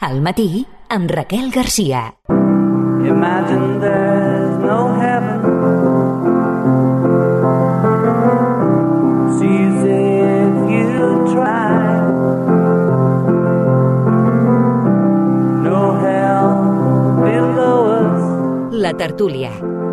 Al matí, amb Raquel Garcia. Imagine there's no heaven. See if you try. No hell below us. La tertúlia.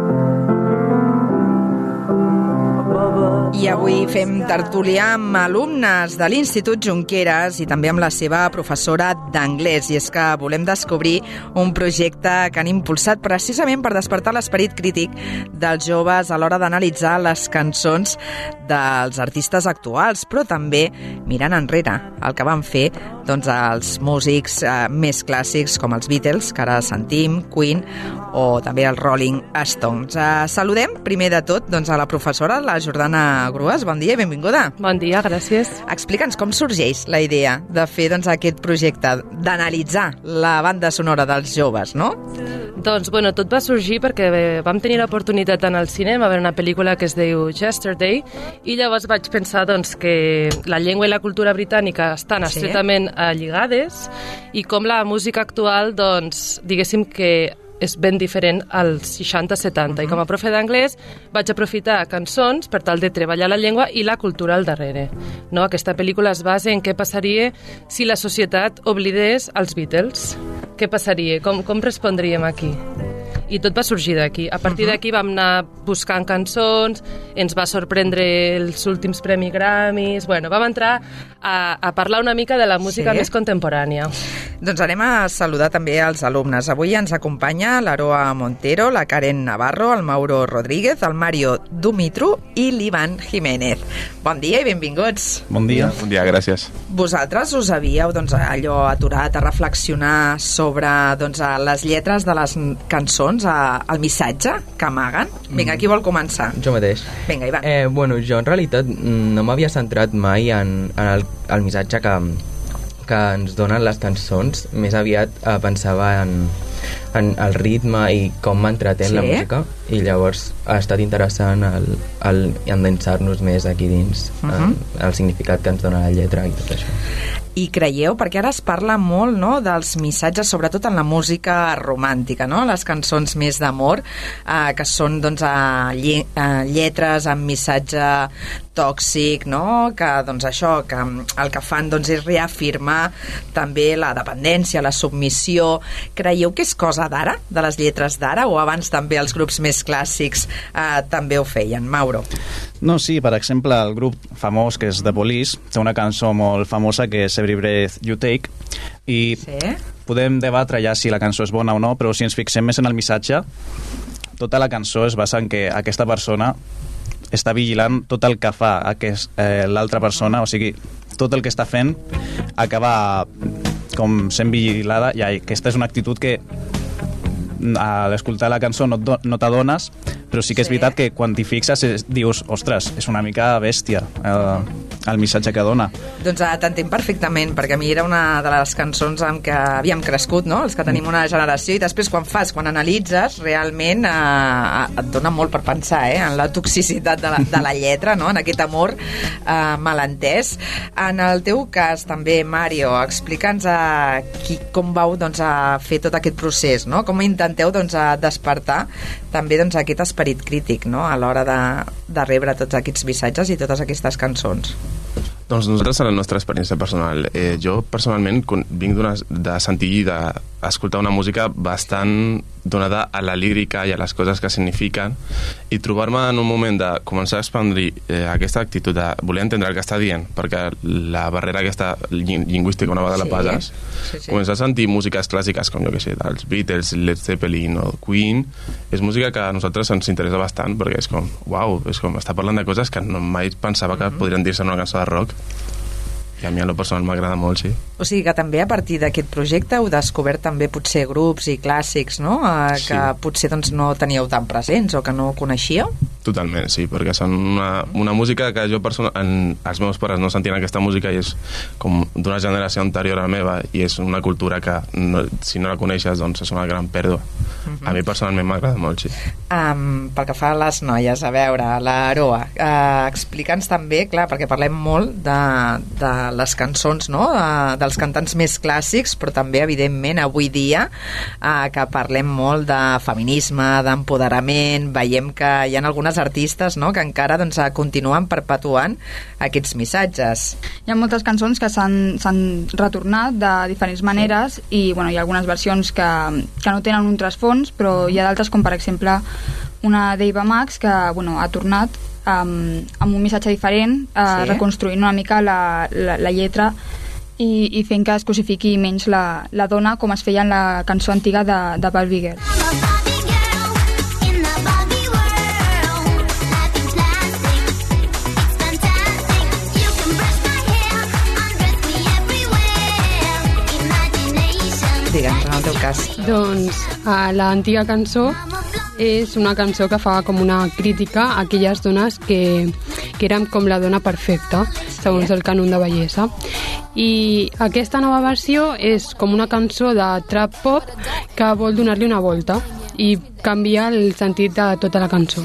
I avui fem tertúlia amb alumnes de l'Institut Junqueras i també amb la seva professora d'anglès. I és que volem descobrir un projecte que han impulsat precisament per despertar l'esperit crític dels joves a l'hora d'analitzar les cançons dels artistes actuals, però també mirant enrere el que van fer els músics més clàssics com els Beatles, que ara sentim, Queen o també els Rolling Stones. Saludem primer de tot a la professora, la Jordana Grues. Bon dia i benvinguda. Bon dia, gràcies. Explica'ns com sorgeix la idea de fer aquest projecte, d'analitzar la banda sonora dels joves, no? Doncs, tot va sorgir perquè vam tenir l'oportunitat d'anar al cinema a veure una pel·lícula que es diu Yesterday, i llavors vaig pensar que la llengua i la cultura britànica estan estretament lligades, i com la música actual, diguéssim que és ben diferent als 60-70. I com a profe d'anglès vaig aprofitar cançons per tal de treballar la llengua i la cultura al darrere. No? Aquesta pel·lícula es basa en què passaria si la societat oblidés els Beatles. Què passaria? Com respondríem aquí? I tot va sorgir d'aquí. A partir d'aquí vam anar buscant cançons, ens va sorprendre els últims Premis Grammys. Vam entrar a parlar una mica de la música més contemporània. Doncs anem a saludar també els alumnes. Avui ens acompanya l'Aroa Montero, la Karen Navarro, el Mauro Rodríguez, el Mario Dumitru i l'Ivan Jiménez. Bon dia i benvinguts. Bon dia. Bon dia, gràcies. Vosaltres us havíeu allò aturat a reflexionar sobre les lletres de les cançons, el missatge que amaguen? Vinga, qui vol començar? Jo mateix. Vinga, Ivan. Jo en realitat no m'havia centrat mai en el missatge que ens donen les cançons. Més aviat pensava en el ritme i com m'entretén la música, i llavors ha estat interessant endensar-nos més aquí dins el significat que ens dona la lletra i tot això. I creieu, perquè ara es parla molt, no?, dels missatges, sobretot en la música romàntica, no?, les cançons més d'amor, que són lletres amb missatge tòxic, no?, que això, que el que fan és reafirmar també la dependència, la submissió. Creieu que és cosa d'ara, de les lletres d'ara, o abans també els grups més clàssics també ho feien? Mauro. No, sí, per exemple, el grup famós, que és The Police, té una cançó molt famosa que és Every Breath You Take, i podem debatre ja si la cançó és bona o no, però si ens fixem més en el missatge, tota la cançó es basa en que aquesta persona està vigilant tot el que fa l'altra persona, o sigui, tot el que està fent acaba com sent vigilada, i aquesta és una actitud que a l'escoltar la cançó no t'adones, però sí que és veritat que quan t'hi fixes dius, ostres, és una mica bèstia el missatge que dona. Doncs t'entenc perfectament, perquè a mi era una de les cançons amb què havíem crescut, no?, els que tenim una generació, i després quan analitzes, realment et dona molt per pensar en la toxicitat de la lletra, no?, en aquest amor malentès. En el teu cas també, Mario, explica'ns com vau fer tot aquest procés, no?, com intenteu despertar també aquest esperit crític, no?, a l'hora de rebre tots aquests missatges i totes aquestes cançons. Doncs nosaltres, a la nostra experiència personal, jo personalment vinc de sentir i d'escoltar una música bastant donada a la lírica i a les coses que signifiquen, i trobar-me en un moment de començar a expandir aquesta actitud de voler entendre el que està dient, perquè la barrera aquesta lingüística, una vegada la passes, començar a sentir músiques clàssiques com, jo què sé, dels Beatles, Led Zeppelin o Queen, és música que a nosaltres ens interessa bastant, perquè és com, uau, és com està parlant de coses que mai pensava que podrien dir-se en una cançó de rock. I a mi, a lo personal, m'agrada molt, sí. O sigui que també a partir d'aquest projecte heu descobert també potser grups i clàssics, no?, que potser no teníeu tan presents o que no coneixíeu? Totalment, sí, perquè són una música que els meus pares no sentien aquesta música i és com d'una generació anterior a la meva i és una cultura que si no la coneixes doncs és una gran pèrdua. A mi personalment m'agrada molt, sí. Pel que fa a les noies, a veure, l'Aroa, explica'ns també, clar, perquè parlem molt de les cançons, no?, dels cantants més clàssics, però també, evidentment, avui dia que parlem molt de feminisme, d'empoderament, veiem que hi ha algunes artistes, no?, que encara doncs, continuen perpetuant aquests missatges. Hi ha moltes cançons que s'han retornat de diferents maneres i bueno, hi ha algunes versions que no tenen un trasfons, però hi ha d'altres com per exemple una d'Eva Max que bueno, ha tornat amb un missatge diferent, reconstruint una mica la lletra i fent que es cosifiqui menys la dona com es feia en la cançó antiga de Barbie Girl. Digue'ns, en el teu cas. Doncs l'antiga cançó és una cançó que fa com una crítica a aquelles dones que eren com la dona perfecta, segons el cànon de bellesa. I aquesta nova versió és com una cançó de trap pop que vol donar-li una volta i canvia el sentit de tota la cançó.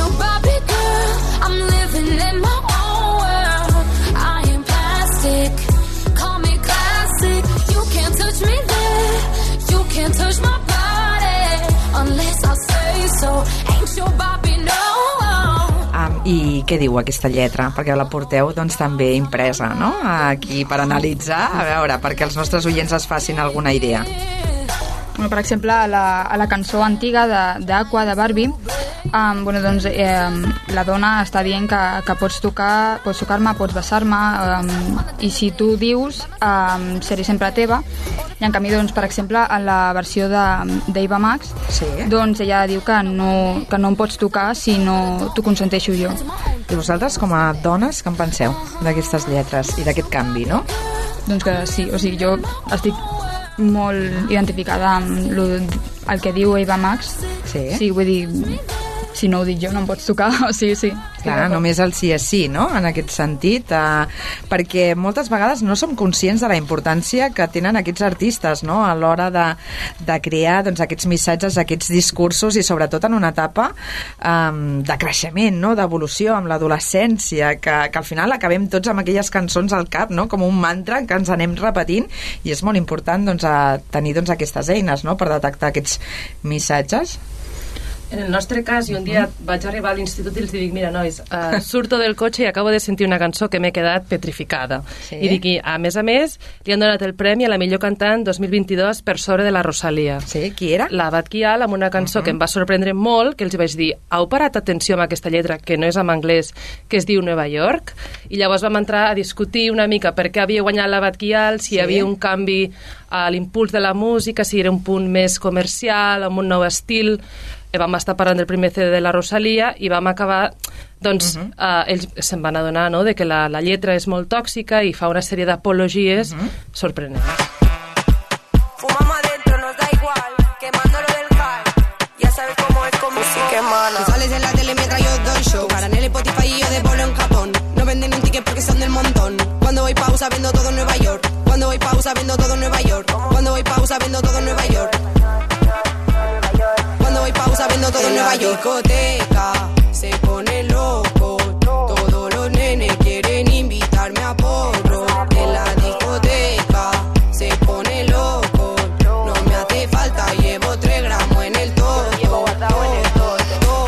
I què diu aquesta lletra? Perquè la porteu doncs, també impresa, no?, aquí per analitzar, a veure, perquè els nostres oients es facin alguna idea. Bueno, per exemple, a la cançó antiga d'Aqua, de Barbie, bueno, doncs, la dona està dient que pots tocar-me, pots besar-me, i si tu dius seré sempre teva. I en canvi, doncs, per exemple, en la versió d'Eva Max, doncs ella diu que no em pots tocar si no t'ho consenteixo jo. I vosaltres, com a dones, què en penseu d'aquestes lletres i d'aquest canvi, no? Doncs que sí, o sigui, jo estic molt identificada amb el que diu Eva Max. Sí, vull dir, si no ho dic jo no em pots tocar, o sigui, sí. Clar, només el sí és sí, no?, en aquest sentit, perquè moltes vegades no som conscients de la importància que tenen aquests artistes, no?, a l'hora de crear doncs, aquests missatges, aquests discursos, i sobretot en una etapa de creixement, no?, d'evolució, amb l'adolescència, que al final acabem tots amb aquelles cançons al cap, no?, com un mantra que ens anem repetint, i és molt important doncs, tenir doncs, aquestes eines, no?, per detectar aquests missatges. En el nostre cas, jo un dia vaig arribar a l'institut i els dic, mira, nois, surto del cotxe i acabo de sentir una cançó que m'he quedat petrificada. Sí. I dic, a més, li han donat el premi a la millor cantant 2022 per sobre de la Rosalia. Sí, qui era? La Batquial, amb una cançó que em va sorprendre molt, que els vaig dir, heu parat atenció amb aquesta lletra, que no és en anglès, que es diu Nova York? I llavors vam entrar a discutir una mica per què havia guanyat la Batquial, si hi havia un canvi a l'impuls de la música, si era un punt més comercial, amb un nou estil. Vam estar parlant del primer CD de la Rosalia i vam acabar, doncs, ells se'n van adonar, no?, de que la lletra és molt tòxica i fa una sèrie d'apologies sorprenents. Fumamos adentro, nos da igual, quemándolo del cal, ya sabes cómo es con música mala. Tú sales en la tele mientras yo doy show, para en el Spotify y yo de polo en Japón. No venden un ticket porque son del montón. Cuando voy pausa viendo todo en Nueva York. Cuando voy pausa viendo todo en Nueva York. Cuando voy pausa viendo todo en Nueva York. Voy pausa viendo todo en Nueva York. Discoteca se pone loco. Todos los nenes quieren invitarme a porro. En la discoteca se pone loco. No me hace falta, llevo 3 gramos en el todo. Llevo guardado en el todo.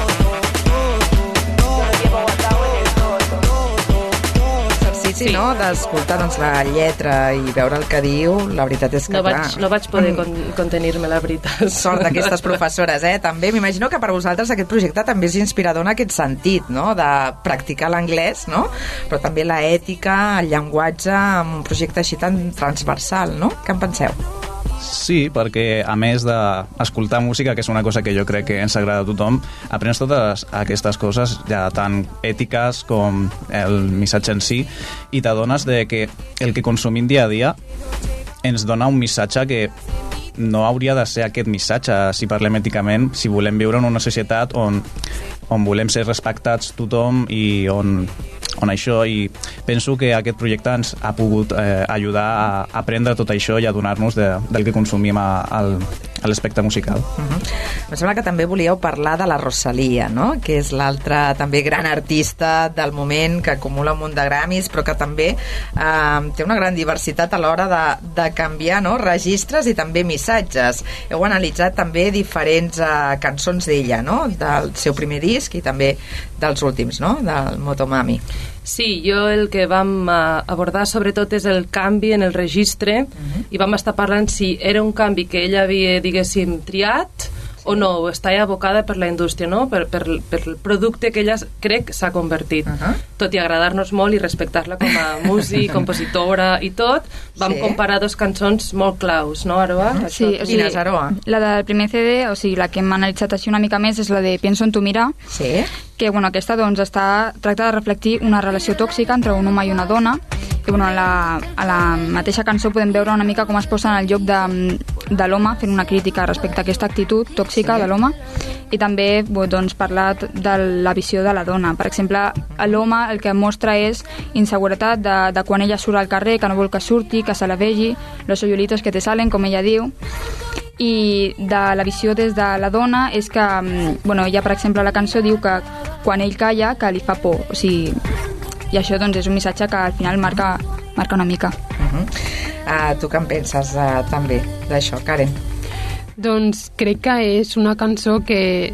Llevo guardado en el todo. Sí, no?, d'escoltar doncs, la lletra i veure el que diu, la veritat és que no vaig poder contenir-me, la veritat. Sort d'aquestes professores, també. M'imagino que per vosaltres aquest projecte també és inspirador en aquest sentit, no?, de practicar l'anglès, no?, però també la ètica, el llenguatge, amb un projecte així tan transversal, no? Què en penseu? Sí, perquè a més d'escoltar música, que és una cosa que jo crec que ens agrada a tothom, aprens totes aquestes coses ja tan ètiques com el missatge en si, i t'adones de que el que consumim dia a dia ens dona un missatge que no hauria de ser aquest missatge si parlem èticament, si volem viure en una societat on on volem ser respectats tothom i on això, i penso que aquest projecte ens ha pogut ajudar a aprendre tot això i a donar-nos del que consumim a l'aspecte musical. Em sembla que també volíeu parlar de la Rosalía, no? Que és l'altra també gran artista del moment, que acumula un munt de Grammys, però que també té una gran diversitat a l'hora de canviar, no?, registres i també missatges. Heu analitzat també diferents cançons d'ella, no?, del seu primer disc i també dels últims, no?, del Motomami. Sí, jo el que vam abordar sobretot és el canvi en el registre i vam estar parlant si era un canvi que ella havia, diguéssim, triat o no, o està abocada per la indústria, no? Per el producte que ella crec s'ha convertit. Tot i agradar-nos molt i respectar-la com a músic, compositora i tot, vam comparar dos cançons molt claus, no, Aroa? Sí, o sigui, Aroa? La del primer CD, o sigui, la que hem analitzat així una mica més és la de Pienso en tu mirar, que bueno, aquesta doncs tracta de reflectir una relació tòxica entre un home i una dona, i bueno, a la mateixa cançó podem veure una mica com es posa en el lloc de l'home, fent una crítica respecte a aquesta actitud tòxica de l'home, i també doncs, parlar de la visió de la dona. Per exemple, l'home el que mostra és inseguretat de quan ella surt al carrer, que no vol que surti, que se la vegi, los hoyuelitos que te salen, com ella diu, i de la visió des de la dona és que, bueno, ella, per exemple, a la cançó diu que quan ell calla, que li fa por, o sigui, i això doncs és un missatge que al final marca una mica. Tu què en penses també d'això, Karen? Doncs crec que és una cançó que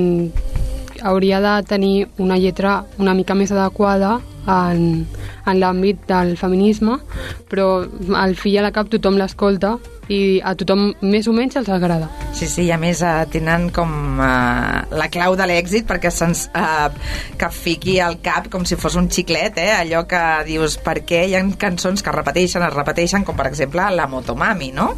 hauria de tenir una lletra una mica més adequada en l'àmbit del feminisme, però al fi i a la cap tothom l'escolta i a tothom més o menys els agrada. Sí, i a més tenen com la clau de l'èxit perquè se'ns capfiqui al cap com si fos un xiclet, allò que dius, per què hi ha cançons que es repeteixen, com per exemple la Motomami, no?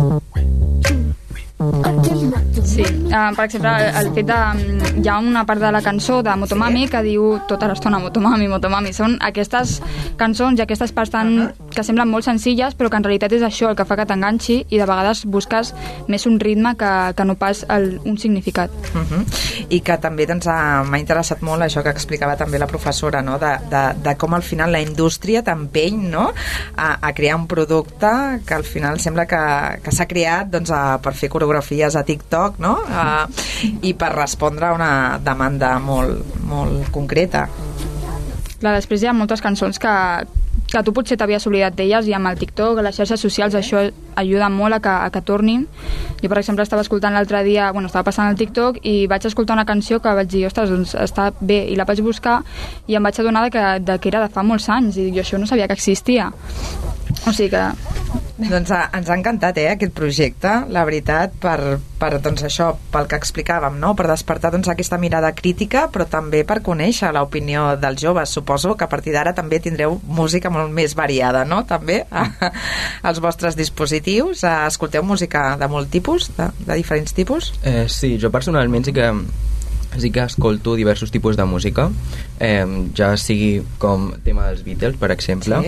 Sí, per exemple, el fet de... Hi ha una part de la cançó de Motomami que diu tota l'estona Motomami, Motomami. Són aquestes cançons i aquestes parts que semblen molt senzilles, però que en realitat és això el que fa que t'enganxi i de vegades busques més un ritme que no pas un significat. I que també m'ha interessat molt això que explicava també la professora, no? de com al final la indústria t'empeny, no?, a crear un producte que al final sembla que s'ha creat doncs, per fer coreografies a TikTok, no? I per respondre a una demanda molt, molt concreta. Clar, després hi ha moltes cançons que tu potser t'havies oblidat d'elles i amb el TikTok, a les xarxes socials, això ajuda molt a que tornin. Jo, per exemple, estava escoltant l'altre dia, estava passant el TikTok i vaig escoltar una canció que vaig dir, ostres, doncs està bé, i la vaig buscar i em vaig adonar que era de fa molts anys i jo això no sabia que existia. O sigui que... Doncs ens ha encantat aquest projecte, la veritat, per doncs això, pel que explicàvem, no? Per despertar doncs, aquesta mirada crítica, però també per conèixer l'opinió dels joves. Suposo que a partir d'ara també tindreu música molt més variada, no? També als vostres dispositius. Escolteu música de molt tipus, de diferents tipus? Sí, jo personalment sí que escolto diversos tipus de música, ja sigui com tema dels Beatles, per exemple,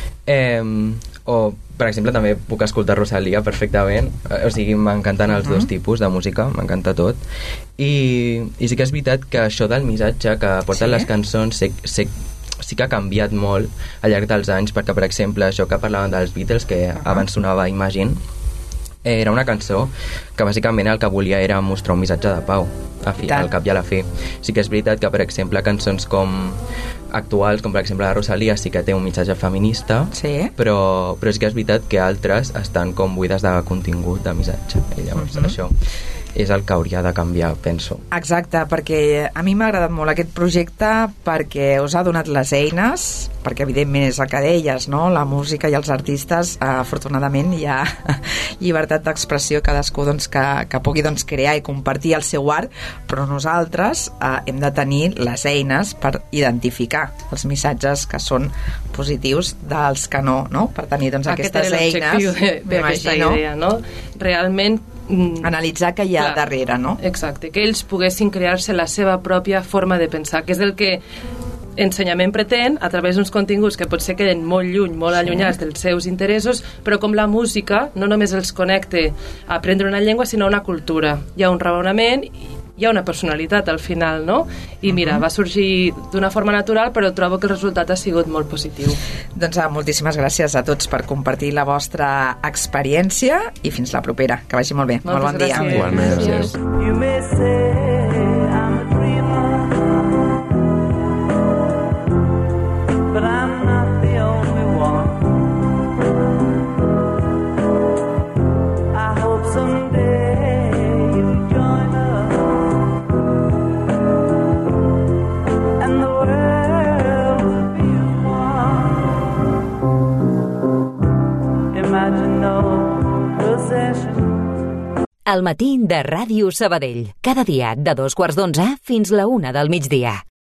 o per exemple també puc escoltar Rosalía perfectament, o sigui, m'encanten els dos tipus de música, m'encanta tot, i sí que és veritat que això del missatge que porten les cançons sí que ha canviat molt al llarg dels anys, perquè per exemple això que parlaven dels Beatles, que abans sonava Imagine, era una cançó que bàsicament el que volia era mostrar un missatge de pau al cap i a la fi. Sí que és veritat que per exemple cançons com actuals, com per exemple la Rosalía, sí que té un missatge feminista, però sí que és veritat que altres estan com buides de contingut, de missatge, i llavors això és el que hauria de canviar, penso. Exacte, perquè a mi m'ha agradat molt aquest projecte perquè us ha donat les eines, perquè evidentment és el que deies, no? La música i els artistes, afortunadament hi ha llibertat d'expressió, cadascú doncs, que pugui doncs, crear i compartir el seu art, però nosaltres hem de tenir les eines per identificar els missatges que són positius dels que no? Per tenir doncs, aquestes eines. Aquest era l'objectiu d'aquesta idea, no? Realment analitzar què hi ha darrere, no? Exacte, que ells poguessin crear-se la seva pròpia forma de pensar, que és el que ensenyament pretén a través d'uns continguts que potser queden molt lluny, molt allunyats dels seus interessos, però com la música no només els connecta a aprendre una llengua, sinó una cultura. Hi ha un raonament hi ha una personalitat al final, no? I mira, va sorgir d'una forma natural, però trobo que el resultat ha sigut molt positiu. Doncs moltíssimes gràcies a tots per compartir la vostra experiència i fins la propera. Que vagi molt bé. Moltes molt bon dia. gràcies. Igualment. You may say I'm a dreamer, but I'm not the only one. I hope someday you'll join us, and the world will be as one. Imagine no possession. El matí de Ràdio Sabadell. Cada dia de 2:15 fins la 1 del migdia.